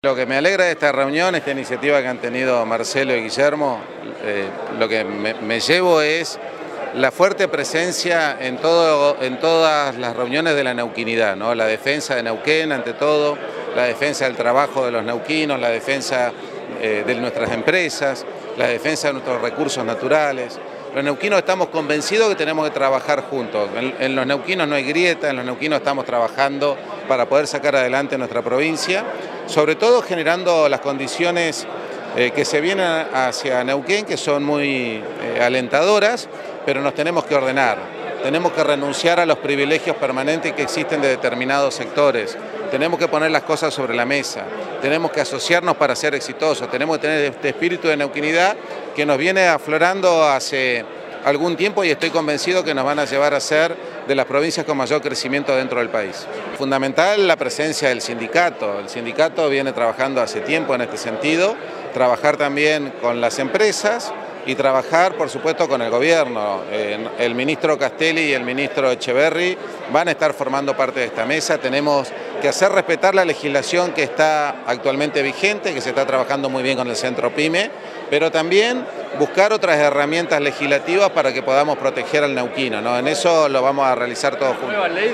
Lo que me alegra de esta reunión, esta iniciativa que han tenido Marcelo y Guillermo, lo que me llevo es la fuerte presencia en todas las reuniones de la neuquinidad, ¿no? La defensa de Neuquén ante todo, la defensa del trabajo de los neuquinos, la defensa de nuestras empresas, la defensa de nuestros recursos naturales. Los neuquinos estamos convencidos que tenemos que trabajar juntos. En los neuquinos no hay grieta, en los neuquinos estamos trabajando para poder sacar adelante nuestra provincia, sobre todo generando las condiciones que se vienen hacia Neuquén, que son muy alentadoras, pero nos tenemos que ordenar. Tenemos que renunciar a los privilegios permanentes que existen de determinados sectores. Tenemos que poner las cosas sobre la mesa. Tenemos que asociarnos para ser exitosos. Tenemos que tener este espíritu de neuquinidad que nos viene aflorando hace algún tiempo y estoy convencido que nos van a llevar a ser de las provincias con mayor crecimiento dentro del país. Fundamental la presencia del sindicato. El sindicato viene trabajando hace tiempo en este sentido, trabajar también con las empresas y trabajar, por supuesto, con el gobierno. El ministro Castelli y el ministro Echeverri van a estar formando parte de esta mesa. Tenemos que hacer respetar la legislación que está actualmente vigente, que se está trabajando muy bien con el Centro PYME, pero también buscar otras herramientas legislativas para que podamos proteger al neuquino, ¿no? En eso lo vamos a realizar todos juntos.